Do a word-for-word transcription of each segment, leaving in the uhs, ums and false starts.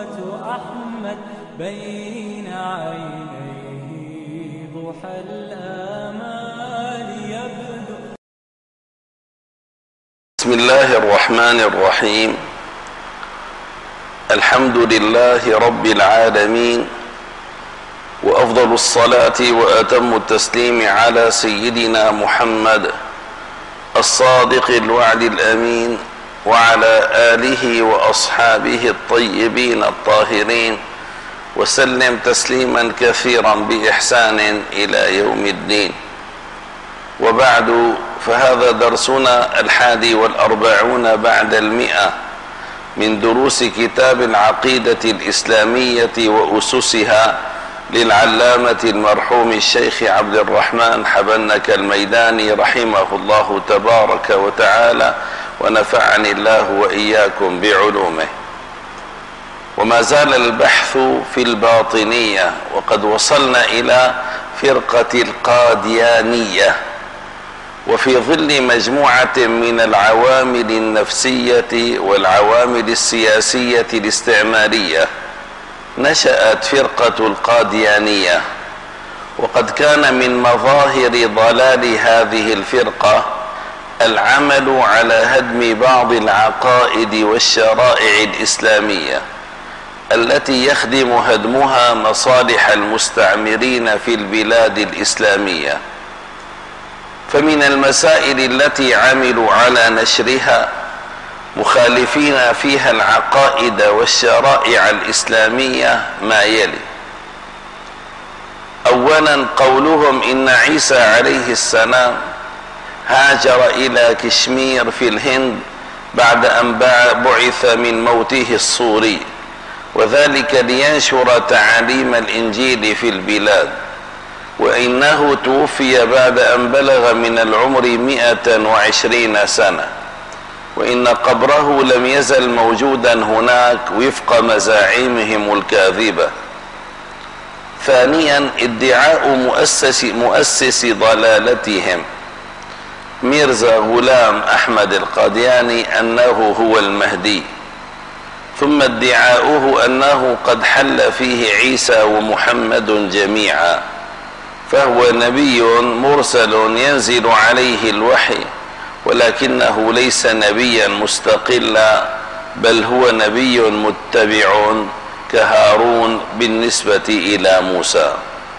أحمد بين عينيه ضحى الآمال يبدو. بسم الله الرحمن الرحيم. الحمد لله رب العالمين، وأفضل الصلاة وأتم التسليم على سيدنا محمد الصادق الوعد الأمين، وعلى آله وأصحابه الطيبين الطاهرين، وسلم تسليما كثيرا بإحسان إلى يوم الدين. وبعد، فهذا درسنا الحادي والأربعون بعد المئة من دروس كتاب العقيدة الإسلامية وأسسها للعلامة المرحوم الشيخ عبد الرحمن حبنك الميداني رحمه الله تبارك وتعالى، ونفعني الله وإياكم بعلومه. وما زال البحث في الباطنية، وقد وصلنا إلى فرقة القاديانية، وفي ظل مجموعة من العوامل النفسية والعوامل السياسية الاستعمارية نشأت فرقة القاديانية. وقد كان من مظاهر ضلال هذه الفرقة العمل على هدم بعض العقائد والشرائع الإسلامية التي يخدم هدمها مصالح المستعمرين في البلاد الإسلامية. فمن المسائل التي عملوا على نشرها مخالفين فيها العقائد والشرائع الإسلامية ما يلي: أولا، قولهم إن عيسى عليه السلام هاجر إلى كشمير في الهند بعد أن بعث من موته الصوري، وذلك لينشر تعاليم الإنجيل في البلاد، وإنه توفي بعد أن بلغ من العمر مئة وعشرين سنة، وإن قبره لم يزل موجودا هناك وفق مزاعمهم الكاذبة. ثانيا، ادعاء مؤسس, مؤسس ضلالتهم ميرزا غلام أحمد القادياني أنه هو المهدي، ثم ادعاؤه أنه قد حل فيه عيسى ومحمد جميعا، فهو نبي مرسل ينزل عليه الوحي، ولكنه ليس نبيا مستقلا، بل هو نبي متبع كهارون بالنسبة إلى موسى.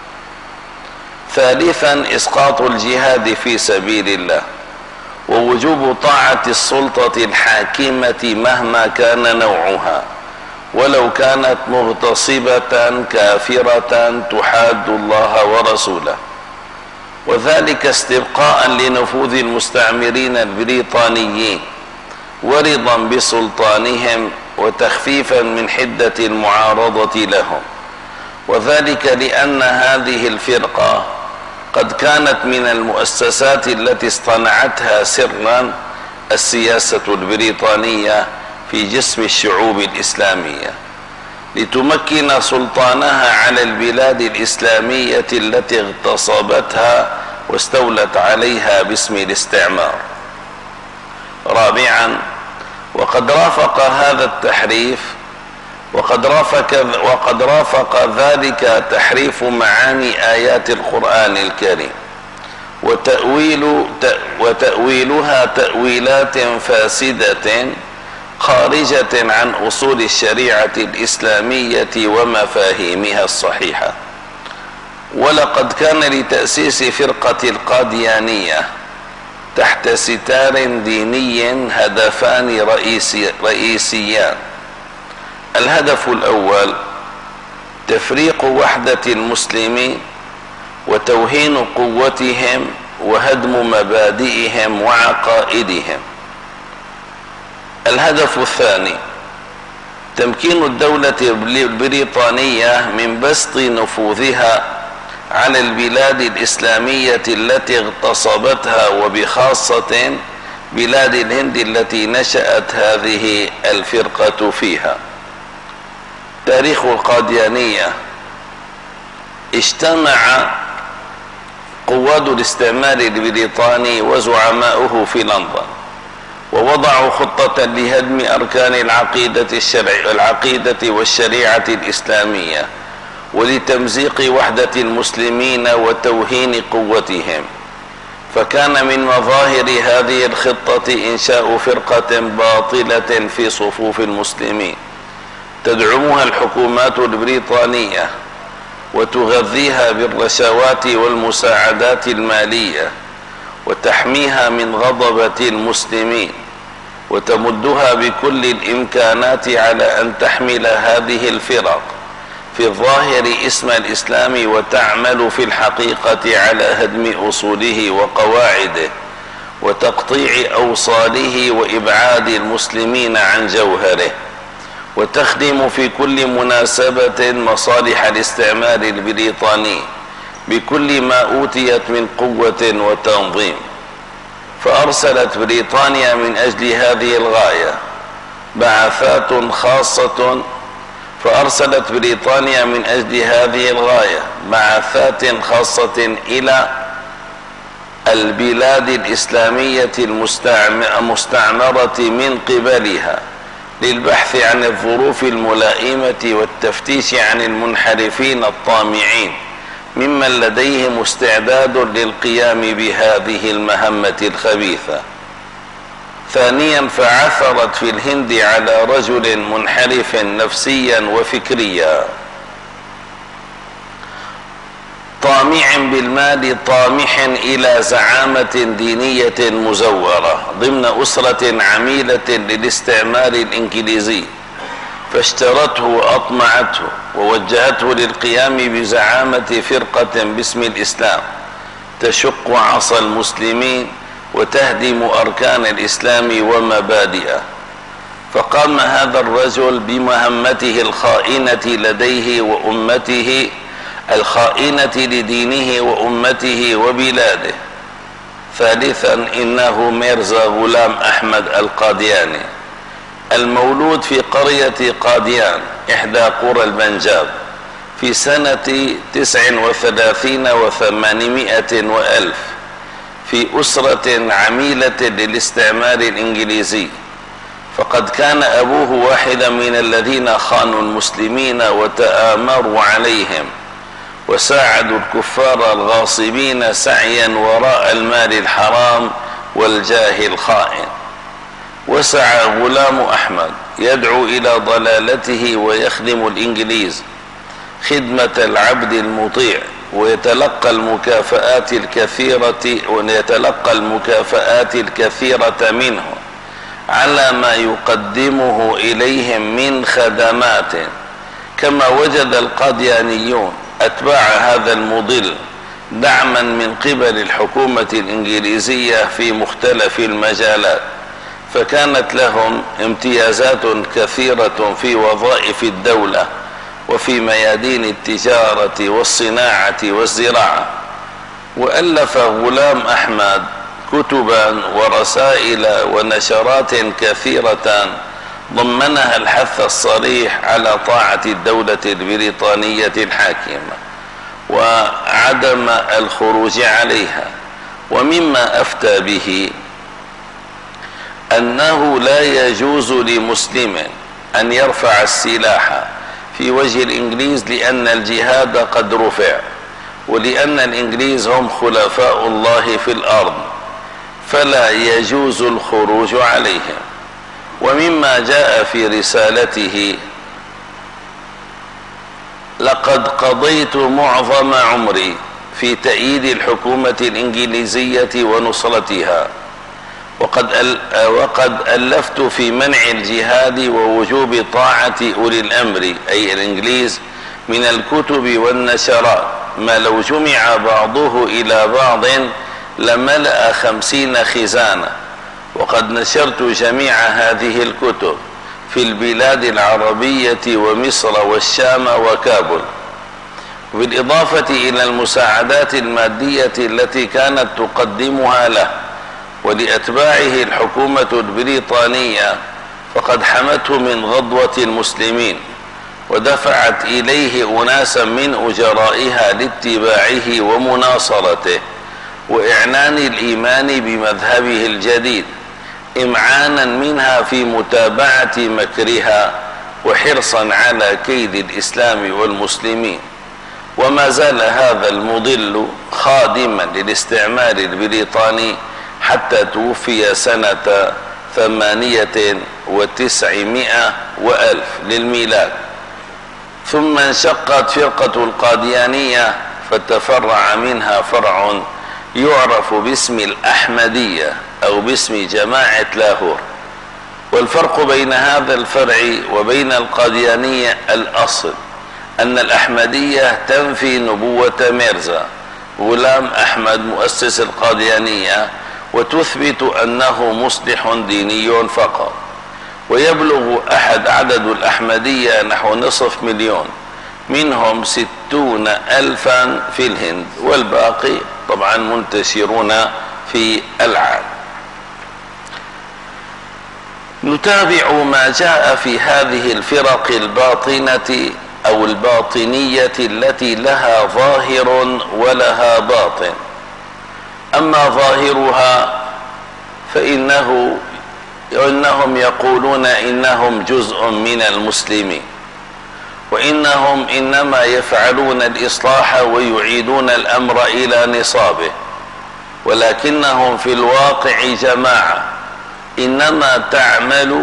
ثالثا، إسقاط الجهاد في سبيل الله، ووجوب طاعة السلطة الحاكمة مهما كان نوعها، ولو كانت مغتصبة كافرة تحاد الله ورسوله، وذلك استبقاء لنفوذ المستعمرين البريطانيين ورضا بسلطانهم وتخفيفا من حدة المعارضة لهم، وذلك لأن هذه الفرقة قد كانت من المؤسسات التي اصطنعتها سرا السياسة البريطانية في جسم الشعوب الإسلامية لتمكن سلطانها على البلاد الإسلامية التي اغتصبتها واستولت عليها باسم الاستعمار. رابعا، وقد رافق هذا التحريف وقد رافق, وقد رافق ذلك تحريف معاني آيات القرآن الكريم وتأويل وتأويلها تأويلات فاسدة خارجة عن أصول الشريعة الإسلامية ومفاهيمها الصحيحة. ولقد كان لتأسيس فرقة القاديانية تحت ستار ديني هدفان رئيسي رئيسيان: الهدف الأول تفريق وحدة المسلمين وتوهين قوتهم وهدم مبادئهم وعقائدهم. الهدف الثاني تمكين الدولة البريطانية من بسط نفوذها على البلاد الإسلامية التي اغتصبتها، وبخاصة بلاد الهند التي نشأت هذه الفرقة فيها. تاريخ القاديانية: اجتمع قواد الاستعمار البريطاني وزعماؤه في لندن، ووضعوا خطة لهدم أركان العقيدة, الشرع العقيدة والشريعة الإسلامية ولتمزيق وحدة المسلمين وتوهين قوتهم. فكان من مظاهر هذه الخطة إنشاء فرقة باطلة في صفوف المسلمين تدعمها الحكومات البريطانية وتغذيها بالرشاوات والمساعدات المالية وتحميها من غضبة المسلمين وتمدها بكل الإمكانات على أن تحمل هذه الفرق في الظاهر اسم الإسلام وتعمل في الحقيقة على هدم أصوله وقواعده وتقطيع أوصاله وإبعاد المسلمين عن جوهره، وتخدم في كل مناسبة مصالح الاستعمار البريطاني بكل ما أوتيت من قوة وتنظيم. فأرسلت بريطانيا من أجل هذه الغاية بعثات خاصة فأرسلت بريطانيا من أجل هذه الغاية بعثات خاصة إلى البلاد الإسلامية المستعمرة من قبلها للبحث عن الظروف الملائمة والتفتيش عن المنحرفين الطامعين ممن لديهم استعداد للقيام بهذه المهمة الخبيثة. ثانيا، فعثرت في الهند على رجل منحرف نفسيا وفكريا طامع بالمال طامح إلى زعامة دينية مزورة ضمن أسرة عميلة للاستعمار الإنجليزي، فاشترته وأطمعته ووجهته للقيام بزعامة فرقة باسم الإسلام تشق عصا المسلمين وتهدم أركان الإسلام ومبادئه. فقام هذا الرجل بمهمته الخائنة لديه وأمته الخائنة لدينه وأمته وبلاده. ثالثا، إنه ميرزا غلام أحمد القادياني المولود في قرية قاديان إحدى قرى البنجاب في سنة تسع وثلاثين وثمانمائة وألف في أسرة عميلة للاستعمار الإنجليزي، فقد كان أبوه واحدا من الذين خانوا المسلمين وتآمروا عليهم وساعدوا الكفار الغاصبين سعيا وراء المال الحرام والجاه الخائن. وسعى غلام أحمد يدعو إلى ضلالته ويخدم الإنجليز خدمة العبد المطيع ويتلقى المكافآت الكثيرة ويتلقى المكافآت الكثيرة منه على ما يقدمه إليهم من خدمات. كما وجد القاديانيون أتباع هذا المضل دعما من قبل الحكومة الإنجليزية في مختلف المجالات، فكانت لهم امتيازات كثيرة في وظائف الدولة وفي ميادين التجارة والصناعة والزراعة. وألف غلام أحمد كتبا ورسائل ونشرات كثيرة ضمنها الحث الصريح على طاعة الدولة البريطانية الحاكمة وعدم الخروج عليها. ومما أفتى به أنه لا يجوز لمسلم أن يرفع السلاح في وجه الإنجليز لأن الجهاد قد رفع ولأن الإنجليز هم خلفاء الله في الأرض فلا يجوز الخروج عليهم. ومما جاء في رسالته: لقد قضيت معظم عمري في تأييد الحكومة الإنجليزية ونصرتها، وقد وقد ألفت في منع الجهاد ووجوب طاعة أولي الأمر أي الإنجليز من الكتب والنشرات ما لو جمع بعضه إلى بعض لملأ خمسين خزانة. وقد نشرت جميع هذه الكتب في البلاد العربية ومصر والشام وكابل، بالإضافة إلى المساعدات المادية التي كانت تقدمها له ولأتباعه الحكومة البريطانية، فقد حمته من غضوة المسلمين ودفعت إليه أناسا من أجرائها لاتباعه ومناصرته وإعلان الإيمان بمذهبه الجديد، إمعانا منها في متابعة مكرها وحرصا على كيد الإسلام والمسلمين. وما زال هذا المضل خادما للاستعمار البريطاني حتى توفي سنة ثمانية وتسعمائة وألف للميلاد. ثم انشقت فرقة القاديانية فتفرع منها فرع يعرف باسم الأحمدية أو باسم جماعة لاهور. والفرق بين هذا الفرع وبين القاديانية الأصل أن الأحمدية تنفي نبوة ميرزا غلام أحمد مؤسس القاديانية وتثبت أنه مصلح ديني فقط. ويبلغ أحد عدد الأحمدية نحو نصف مليون، منهم ستون ألفا في الهند، والباقي طبعا منتشرون في العالم. نتابع ما جاء في هذه الفرق الباطنة أو الباطنية التي لها ظاهر ولها باطن. أما ظاهرها فإنه إنهم يقولون إنهم جزء من المسلمين، وإنهم إنما يفعلون الإصلاح ويعيدون الأمر إلى نصابه، ولكنهم في الواقع جماعة إنما تعمل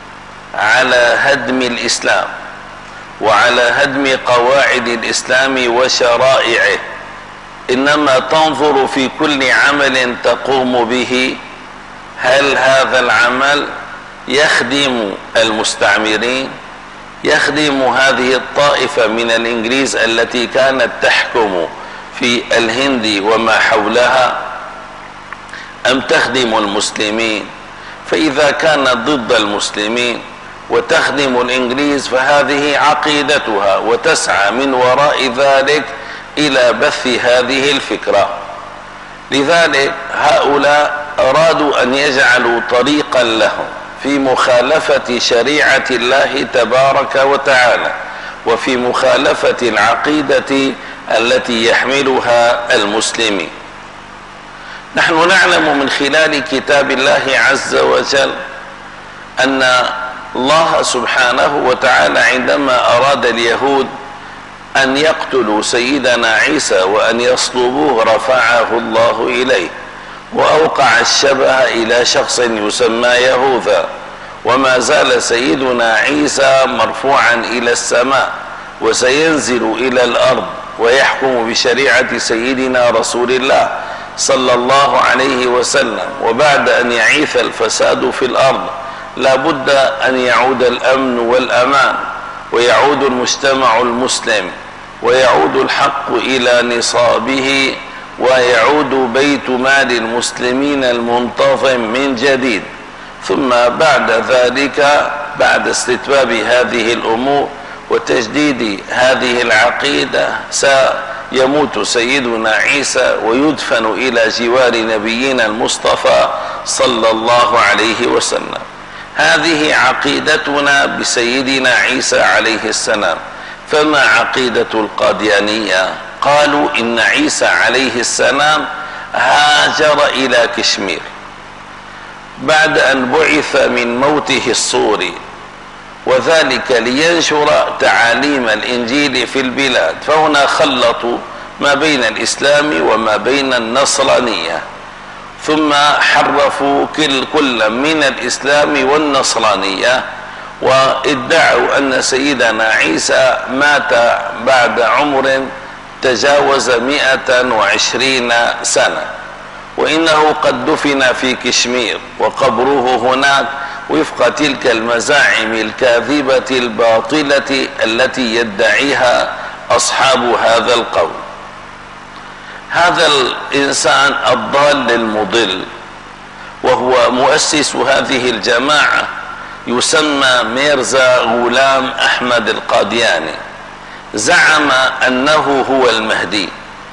على هدم الإسلام وعلى هدم قواعد الإسلام وشرائعه. إنما تنظر في كل عمل تقوم به هل هذا العمل يخدم المستعمرين، يخدم هذه الطائفة من الإنجليز التي كانت تحكم في الهند وما حولها، أم تخدم المسلمين. فإذا كانت ضد المسلمين وتخدم الإنجليز فهذه عقيدتها، وتسعى من وراء ذلك إلى بث هذه الفكرة. لذلك هؤلاء أرادوا أن يجعلوا طريقا لهم في مخالفة شريعة الله تبارك وتعالى وفي مخالفة العقيدة التي يحملها المسلمين. نحن نعلم من خلال كتاب الله عز وجل أن الله سبحانه وتعالى عندما أراد اليهود أن يقتلوا سيدنا عيسى وأن يصلبوه رفعه الله إليه، وأوقع الشبه إلى شخص يسمى يهوذا، وما زال سيدنا عيسى مرفوعا إلى السماء وسينزل إلى الأرض ويحكم بشريعة سيدنا رسول الله صلى الله عليه وسلم. وبعد أن يعيث الفساد في الأرض لا بد أن يعود الأمن والأمان، ويعود المجتمع المسلم، ويعود الحق إلى نصابه، ويعود بيت مال المسلمين المنتظم من جديد. ثم بعد ذلك بعد استتباب هذه الأمور وتجديد هذه العقيدة سيموت سيدنا عيسى ويدفن إلى جوار نبينا المصطفى صلى الله عليه وسلم. هذه عقيدتنا بسيدنا عيسى عليه السلام. فما عقيدة القاديانية؟ قالوا إن عيسى عليه السلام هاجر إلى كشمير بعد أن بعث من موته الصوري، وذلك لينشر تعاليم الإنجيل في البلاد. فهنا خلطوا ما بين الإسلام وما بين النصرانية، ثم حرفوا كل كل من الإسلام والنصرانية، وادعوا أن سيدنا عيسى مات بعد عمر تجاوز مئة وعشرين سنة، وإنه قد دفن في كشمير وقبره هناك وفق تلك المزاعم الكاذبة الباطلة التي يدعيها أصحاب هذا القول. هذا الإنسان الضال المضل وهو مؤسس هذه الجماعة يسمى ميرزا غلام أحمد القادياني، زعم أنه هو المهدي،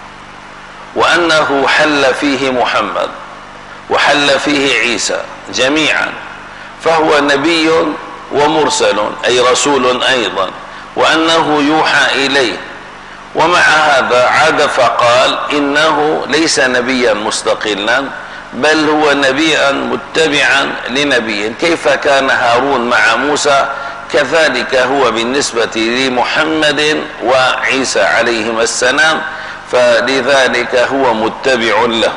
وأنه حل فيه محمد وحل فيه عيسى جميعا، فهو نبي ومرسل أي رسول أيضا، وأنه يوحى إليه. ومع هذا عاد فقال إنه ليس نبيا مستقلا، بل هو نبيا متبعا لنبي. كيف كان هارون مع موسى كذلك هو بالنسبة لمحمد وعيسى عليهما السلام، فلذلك هو متبع له.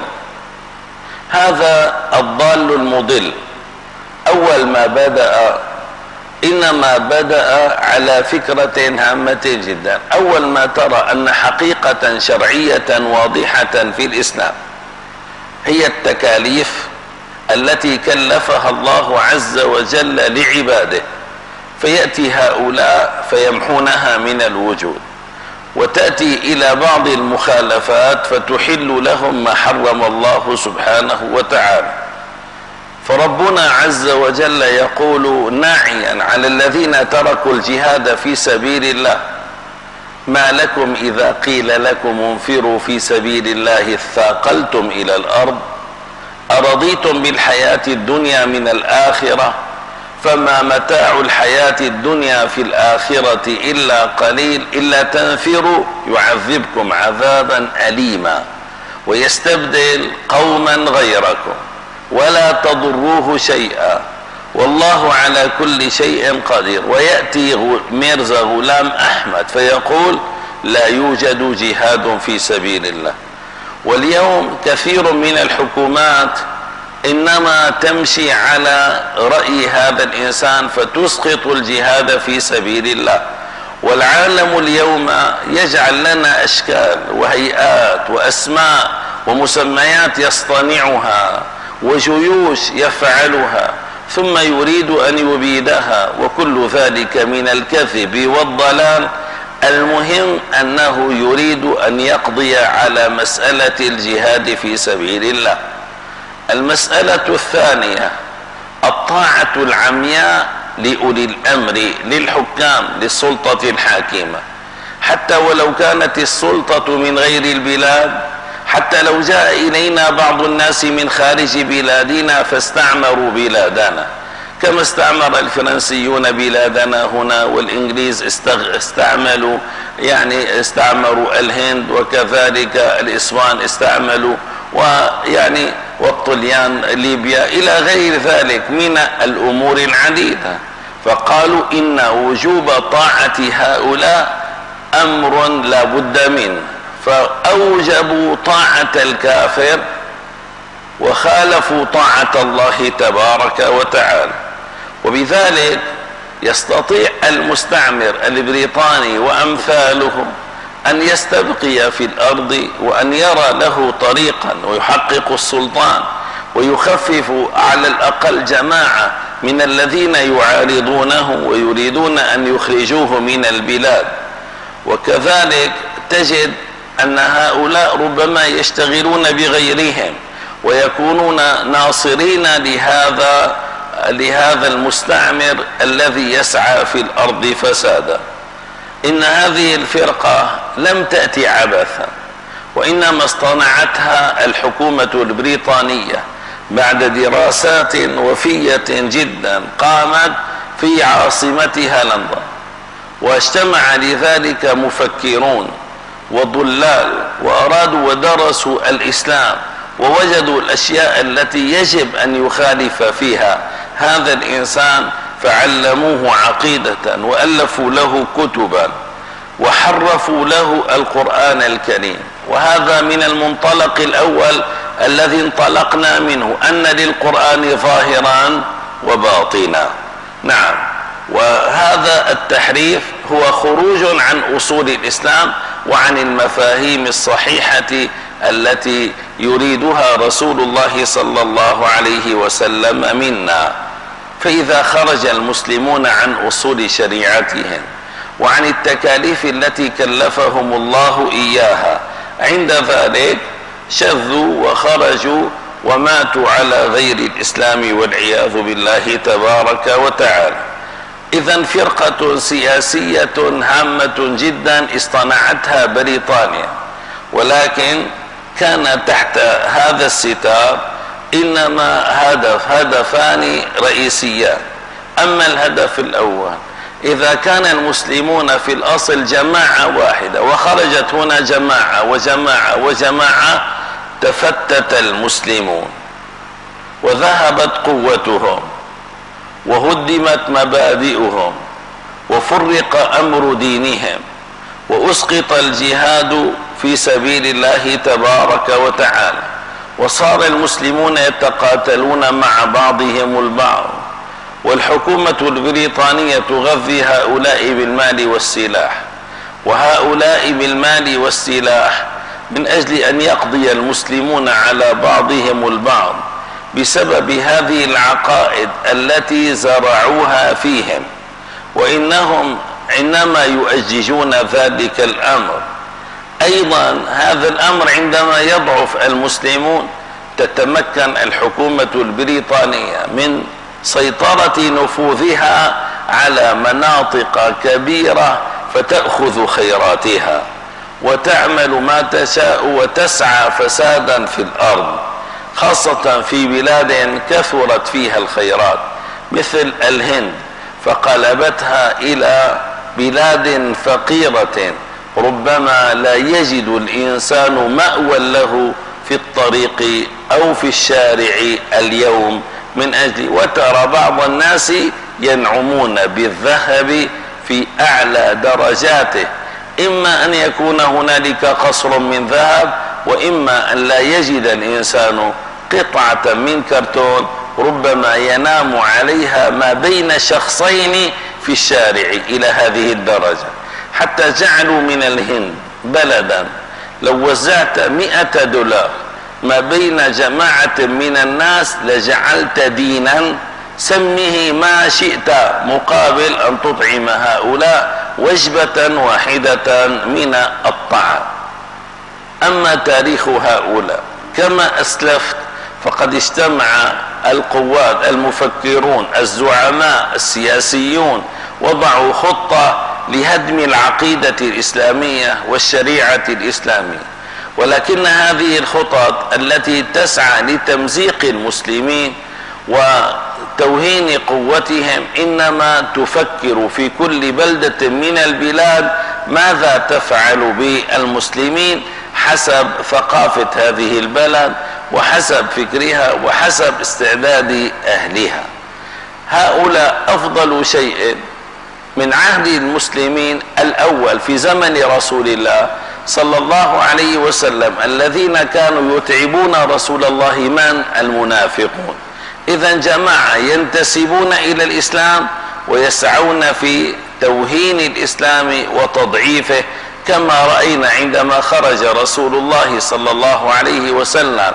هذا الضال المضل أول ما بدأ إنما بدأ على فكرة هامة جدا. أول ما ترى أن حقيقة شرعية واضحة في الإسلام هي التكاليف التي كلفها الله عز وجل لعباده، فيأتي هؤلاء فيمحونها من الوجود، وتأتي إلى بعض المخالفات فتحل لهم ما حرم الله سبحانه وتعالى. فربنا عز وجل يقول ناعيا على الذين تركوا الجهاد في سبيل الله: ما لكم إذا قيل لكم انفروا في سبيل الله اثاقلتم إلى الأرض أرضيتم بالحياة الدنيا من الآخرة فما متاع الحياة الدنيا في الآخرة إلا قليل إلا تنفروا يعذبكم عذابا أليما ويستبدل قوما غيركم ولا تضروه شيئا والله على كل شيء قدير. ويأتي ميرزا غلام أحمد فيقول لا يوجد جهاد في سبيل الله. واليوم كثير من الحكومات إنما تمشي على رأي هذا الإنسان فتسقط الجهاد في سبيل الله. والعالم اليوم يجعل لنا أشكال وهيئات وأسماء ومسميات يصطنعها وجيوش يفعلها ثم يريد أن يبيدها، وكل ذلك من الكذب والضلال. المهم أنه يريد أن يقضي على مسألة الجهاد في سبيل الله. المسألة الثانية الطاعة العمياء لأولي الأمر للحكام للسلطة الحاكمة، حتى ولو كانت السلطة من غير البلاد، حتى لو جاء إلينا بعض الناس من خارج بلادنا فاستعمروا بلادنا كما استعمر الفرنسيون بلادنا هنا، والإنجليز استعملوا يعني استعمروا الهند، وكذلك الإسبان استعملوا ويعني والطليان ليبيا إلى غير ذلك من الأمور العديدة. فقالوا إن وجوب طاعة هؤلاء أمر لا بد منه، فأوجبوا طاعة الكافر وخالفوا طاعة الله تبارك وتعالى. وبذلك يستطيع المستعمر البريطاني وأمثاله أن يستبقي في الأرض وأن يرى له طريقا ويحقق السلطان ويخفف على الأقل جماعة من الذين يعارضونه ويريدون أن يخرجوه من البلاد. وكذلك تجد أن هؤلاء ربما يشتغلون بغيرهم ويكونون ناصرين لهذا لهذا المستعمر الذي يسعى في الأرض فسادا. إن هذه الفرقة لم تأتي عبثا، وإنما اصطنعتها الحكومة البريطانية بعد دراسات وفية جدا قامت في عاصمتها لندن، واجتمع لذلك مفكرون وضلال وأرادوا ودرسوا الإسلام ووجدوا الأشياء التي يجب أن يخالف فيها هذا الإنسان، فعلموه عقيدة وألفوا له كتبا وحرفوا له القرآن الكريم. وهذا من المنطلق الأول الذي انطلقنا منه، أن للقرآن ظاهرا وباطنا. نعم، وهذا التحريف هو خروج عن أصول الإسلام وعن المفاهيم الصحيحة التي يريدها رسول الله صلى الله عليه وسلم منا. فإذا خرج المسلمون عن أصول شريعتهم وعن التكاليف التي كلفهم الله إياها، عند ذلك شذوا وخرجوا وماتوا على غير الإسلام والعياذ بالله تبارك وتعالى. إذن فرقة سياسية هامة جدا اصطنعتها بريطانيا، ولكن كان تحت هذا الستار إنما هدف هدفان رئيسيان. أما الهدف الأول، إذا كان المسلمون في الأصل جماعة واحدة وخرجت هنا جماعة وجماعة وجماعة تفتت المسلمون وذهبت قوتهم وهدمت مبادئهم وفرق أمر دينهم وأسقط الجهاد في سبيل الله تبارك وتعالى، وصار المسلمون يتقاتلون مع بعضهم البعض، والحكومة البريطانية تغذي هؤلاء بالمال والسلاح، وهؤلاء بالمال والسلاح من أجل أن يقضي المسلمون على بعضهم البعض بسبب هذه العقائد التي زرعوها فيهم، وإنهم عندما يؤججون ذلك الأمر أيضا هذا الأمر عندما يضعف المسلمون تتمكن الحكومة البريطانية من سيطرة نفوذها على مناطق كبيرة فتأخذ خيراتها وتعمل ما تشاء وتسعى فسادا في الأرض، خاصة في بلاد كثرت فيها الخيرات مثل الهند، فقلبتها إلى بلاد فقيرة ربما لا يجد الإنسان مأوى له في الطريق أو في الشارع اليوم من أجل، وترى بعض الناس ينعمون بالذهب في أعلى درجاته، إما أن يكون هنالك قصر من ذهب، وإما أن لا يجد الإنسان قطعة من كرتون ربما ينام عليها ما بين شخصين في الشارع إلى هذه الدرجة، حتى جعلوا من الهند بلدا لو وزعت مئة دولار ما بين جماعة من الناس لجعلت دينا سمه ما شئت مقابل أن تطعم هؤلاء وجبة واحدة من الطعام. أما تاريخ هؤلاء كما أسلفت فقد اجتمع القوات المفكرون الزعماء السياسيون وضعوا خطة لهدم العقيدة الإسلامية والشريعة الإسلامية، ولكن هذه الخطط التي تسعى لتمزيق المسلمين وتوهين قوتهم إنما تفكر في كل بلدة من البلاد ماذا تفعل بالمسلمين حسب ثقافة هذه البلد وحسب فكرها وحسب استعداد أهلها. هؤلاء أفضل شيء من عهد المسلمين الأول في زمن رسول الله صلى الله عليه وسلم الذين كانوا يتعبون رسول الله من المنافقون. إذن جماعة ينتسبون إلى الإسلام ويسعون في توهين الإسلام وتضعيفه، كما رأينا عندما خرج رسول الله صلى الله عليه وسلم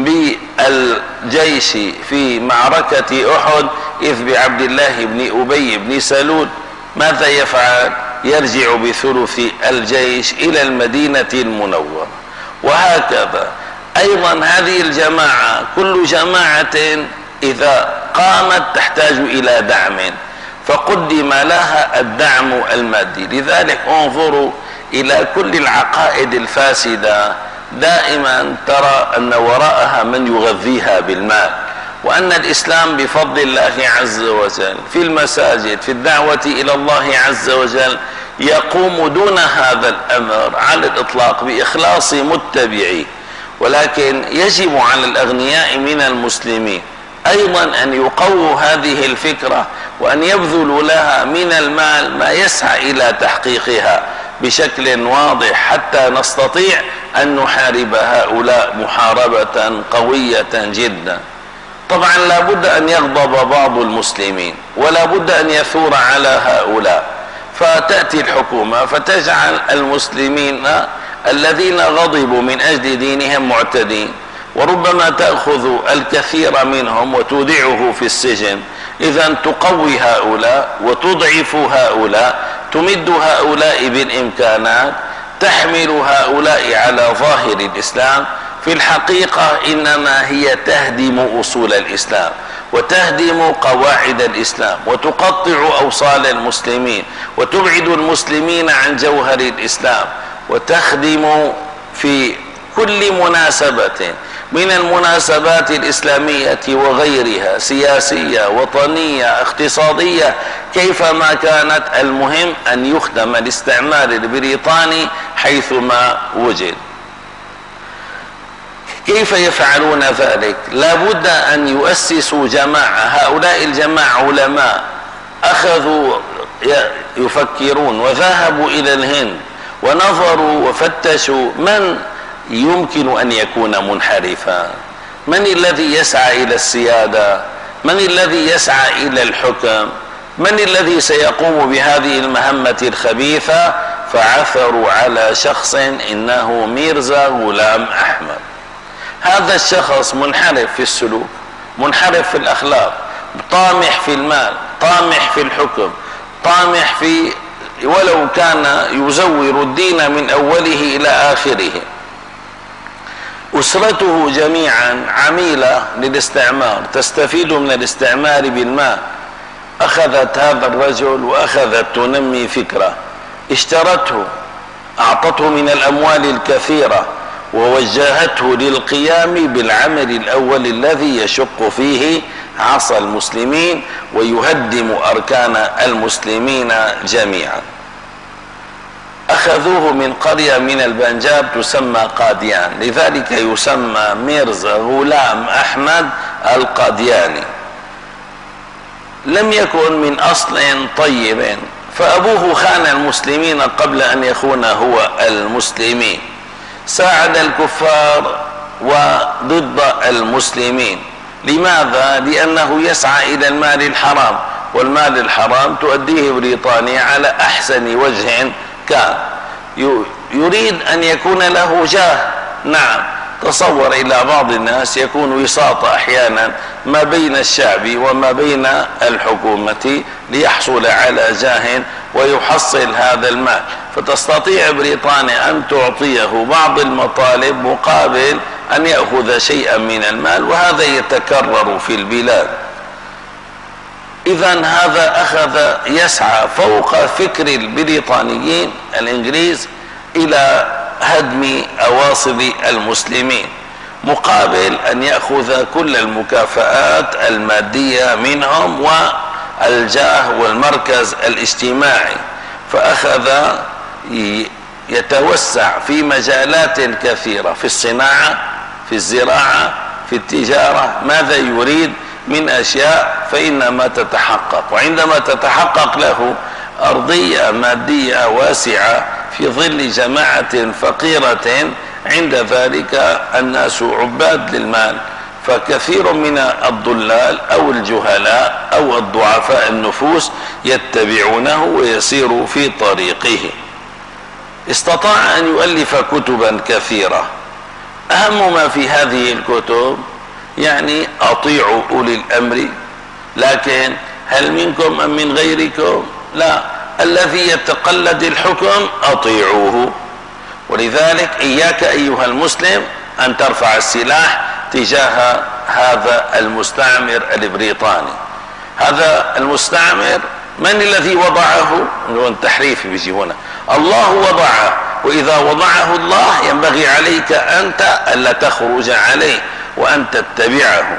بالجيش في معركة أحد إذ بعبد الله بن أبي بن سلول ماذا يفعل؟ يرجع بثلث الجيش إلى المدينة المنورة. وهكذا أيضا هذه الجماعة كل جماعة إذا قامت تحتاج إلى دعم فقدم لها الدعم المادي. لذلك انظروا إلى كل العقائد الفاسدة دائما ترى أن وراءها من يغذيها بالمال، وأن الإسلام بفضل الله عز وجل في المساجد في الدعوة إلى الله عز وجل يقوم دون هذا الأمر على الإطلاق بإخلاص متبعيه. ولكن يجب على الأغنياء من المسلمين أيضا أن يقووا هذه الفكرة وأن يبذلوا لها من المال ما يسعى إلى تحقيقها بشكل واضح حتى نستطيع أن نحارب هؤلاء محاربة قوية جدا. طبعا لا بد أن يغضب بعض المسلمين ولا بد أن يثور على هؤلاء، فتأتي الحكومة فتجعل المسلمين الذين غضبوا من أجل دينهم معتدين، وربما تأخذ الكثير منهم وتودعه في السجن. إذن تقوي هؤلاء وتضعف هؤلاء، تمد هؤلاء بالإمكانات، تحمل هؤلاء على ظاهر الإسلام، في الحقيقة إنما هي تهدم أصول الإسلام وتهدم قواعد الإسلام وتقطع أوصال المسلمين وتبعد المسلمين عن جوهر الإسلام، وتخدم في كل مناسبة من المناسبات الإسلامية وغيرها، سياسية وطنية اقتصادية كيفما كانت، المهم أن يخدم الاستعمار البريطاني حيثما وجد. كيف يفعلون ذلك؟ لا بد أن يؤسسوا جماعة. هؤلاء الجماعة علماء أخذوا يفكرون وذهبوا إلى الهند ونظروا وفتشوا من يمكن أن يكون منحرفا، من الذي يسعى إلى السيادة، من الذي يسعى إلى الحكم، من الذي سيقوم بهذه المهمة الخبيثة. فعثروا على شخص إنه ميرزا غلام أحمد. هذا الشخص منحرف في السلوك، منحرف في الأخلاق، طامح في المال، طامح في الحكم، طامح في، ولو كان يزور الدين من أوله إلى آخره. أسرته جميعا عميلة للاستعمار، تستفيد من الاستعمار بالمال. أخذت هذا الرجل وأخذت تنمي فكرة، اشترته، أعطته من الأموال الكثيرة، ووجهته للقيام بالعمل الأول الذي يشق فيه عصا المسلمين ويهدم أركان المسلمين جميعا. أخذوه من قرية من البنجاب تسمى قاديان، لذلك يسمى ميرزا غلام أحمد القادياني. لم يكن من أصل طيب، فأبوه خان المسلمين قبل أن يخون هو المسلمين، ساعد الكفار وضد المسلمين. لماذا؟ لأنه يسعى إلى المال الحرام، والمال الحرام تؤديه بريطانيا على أحسن وجه كان. يريد أن يكون له جاه. نعم، تصور إلى بعض الناس يكون وساطة أحيانا ما بين الشعب وما بين الحكومة ليحصل على جاه ويحصل هذا المال، فتستطيع بريطانيا أن تعطيه بعض المطالب مقابل أن يأخذ شيئا من المال، وهذا يتكرر في البلاد. إذن هذا أخذ يسعى فوق فكر البريطانيين الإنجليز إلى هدم أواصب المسلمين، مقابل أن يأخذ كل المكافآت المادية منهم والجاه والمركز الاجتماعي. فأخذ يتوسع في مجالات كثيرة، في الصناعة، في الزراعة، في التجارة. ماذا يريد من أشياء فإنما تتحقق، وعندما تتحقق له أرضية مادية واسعة في ظل جماعة فقيرة، عند ذلك الناس عباد للمال، فكثير من الضلال أو الجهلاء أو الضعفاء النفوس يتبعونه ويسير في طريقه. استطاع أن يؤلف كتبا كثيرة، أهم ما في هذه الكتب يعني أطيعوا أولي الأمر، لكن هل منكم أم من غيركم؟ لا، الذي يتقلد الحكم أطيعوه. ولذلك إياك أيها المسلم أن ترفع السلاح تجاه هذا المستعمر البريطاني. هذا المستعمر من الذي وضعه؟ التحريف بيجي هنا، الله وضعه، وإذا وضعه الله ينبغي عليك أنت ألا تخرج عليه وأن تتبعه.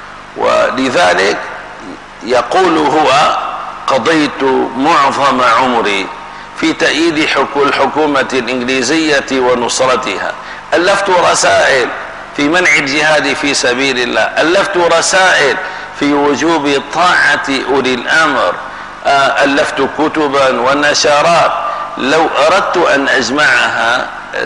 ولذلك يقول هو: قضيت معظم عمري في تأييد الحكومة الإنجليزية ونصرتها، ألفت رسائل في منع الجهاد في سبيل الله، ألفت رسائل في وجوب طاعة أولي الأمر، ألفت كتبا ونشرات لو أردت أن أجمعها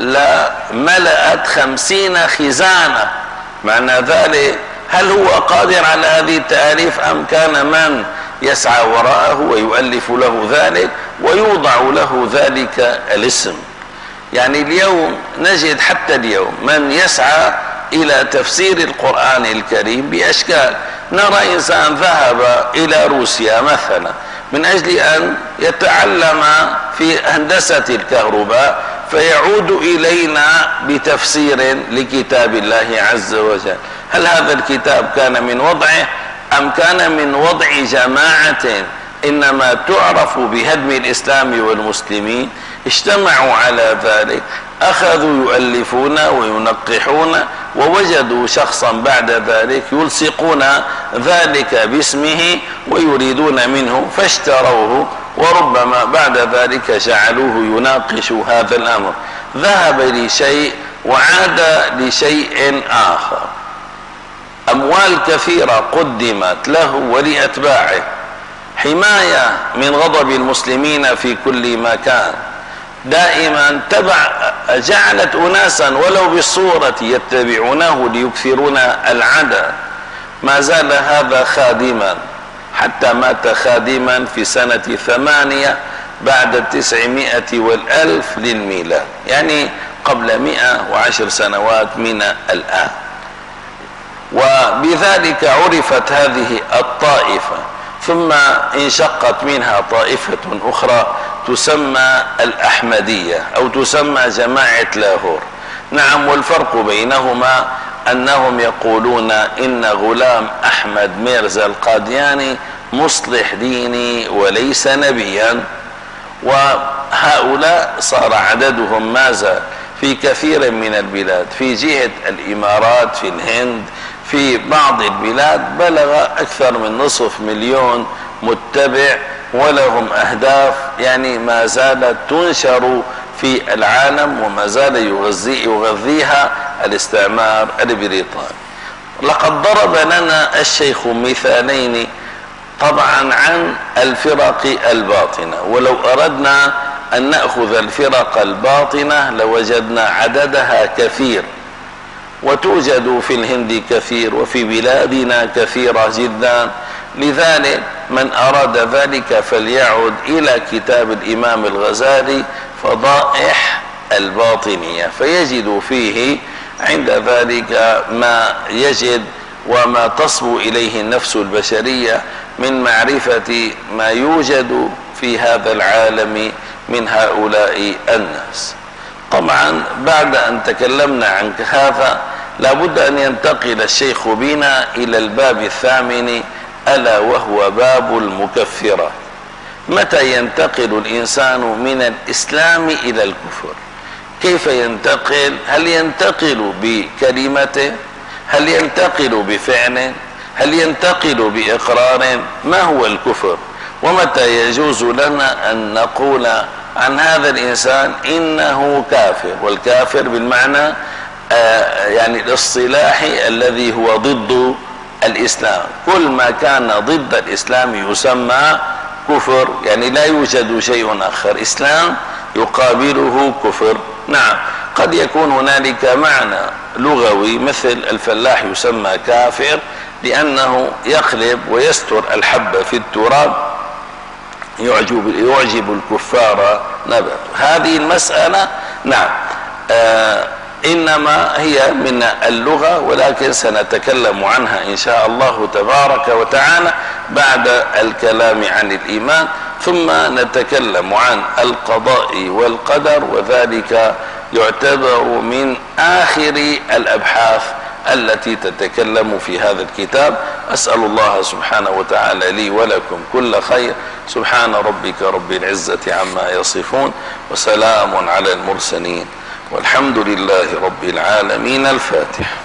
لملأت خمسين خزانة. معنى ذلك هل هو قادر على هذه التأليف أم كان من يسعى وراءه ويؤلف له ذلك ويوضع له ذلك الاسم؟ يعني اليوم نجد حتى اليوم من يسعى إلى تفسير القرآن الكريم بأشكال. نرى إنسان ذهب إلى روسيا مثلا من أجل أن يتعلم في هندسة الكهرباء، فيعود إلينا بتفسير لكتاب الله عز وجل. هل هذا الكتاب كان من وضعه أم كان من وضع جماعة إنما تعرف بهدم الإسلام والمسلمين؟ اجتمعوا على ذلك، أخذوا يؤلفون وينقحون، ووجدوا شخصا بعد ذلك يلصقون ذلك باسمه ويريدون منه، فاشتروه، وربما بعد ذلك جعلوه يناقش هذا الأمر. ذهب لشيء وعاد لشيء آخر. أموال كثيرة قدمت له ولأتباعه، حماية من غضب المسلمين في كل مكان، دائما تبع جعلت أناسا ولو بالصورة يتبعونه ليكثرون العدد. ما زال هذا خادما حتى مات خادما في سنة ثمانية بعد التسعمائة والألف للميلاد، يعني قبل مئة وعشر سنوات من الآن. وبذلك عرفت هذه الطائفة، ثم انشقت منها طائفة أخرى تسمى الأحمدية أو تسمى جماعة لاهور. نعم، والفرق بينهما أنهم يقولون إن غلام أحمد ميرزا القادياني مصلح ديني وليس نبيا. وهؤلاء صار عددهم ما زال في كثير من البلاد، في جهة الإمارات، في الهند، في بعض البلاد بلغ أكثر من نصف مليون متبع، ولهم أهداف يعني ما زالت تنشر في العالم، وما زال يغذي يغذيها الاستعمار البريطاني. لقد ضرب لنا الشيخ مثالين طبعا عن الفرق الباطنة، ولو أردنا أن نأخذ الفرق الباطنة لوجدنا عددها كثير، وتوجد في الهند كثير وفي بلادنا كثيرة جدا. لذلك من أراد ذلك فليعد إلى كتاب الإمام الغزالي فضائح الباطنية، فيجد فيه عند ذلك ما يجد وما تصبو إليه النفس البشرية من معرفة ما يوجد في هذا العالم من هؤلاء الناس. طبعا بعد أن تكلمنا عن هذا لابد أن ينتقل الشيخ بنا إلى الباب الثامن، ألا وهو باب المكفرات. متى ينتقل الإنسان من الإسلام إلى الكفر؟ كيف ينتقل؟ هل ينتقل بكلمته؟ هل ينتقل بفعل؟ هل ينتقل بإقرار؟ ما هو الكفر؟ ومتى يجوز لنا أن نقول عن هذا الإنسان إنه كافر؟ والكافر بالمعنى آه يعني الاصطلاحي الذي هو ضد الإسلام. كل ما كان ضد الإسلام يسمى كفر، يعني لا يوجد شيء آخر إسلام يقابله كفر. نعم، قد يكون هنالك معنى لغوي مثل الفلاح يسمى كافر لأنه يقلب ويستر الحب في التراب يعجب, يعجب الكفار نبات. هذه المسألة نعم آه إنما هي من اللغة، ولكن سنتكلم عنها إن شاء الله تبارك وتعالى بعد الكلام عن الإيمان، ثم نتكلم عن القضاء والقدر، وذلك يعتبر من آخر الأبحاث التي تتكلم في هذا الكتاب. أسأل الله سبحانه وتعالى لي ولكم كل خير. سبحان ربك رب العزة عما يصفون، وسلام على المرسلين، والحمد لله رب العالمين. الفاتح.